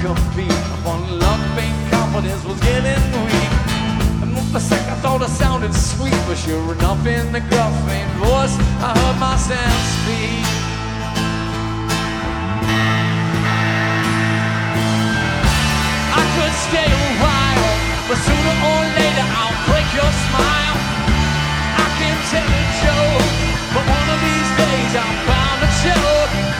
compete. One luck, being confidence was getting weak. And for a sec I thought it sounded sweet, but sure enough in the gruff, faint voice I heard myself speak.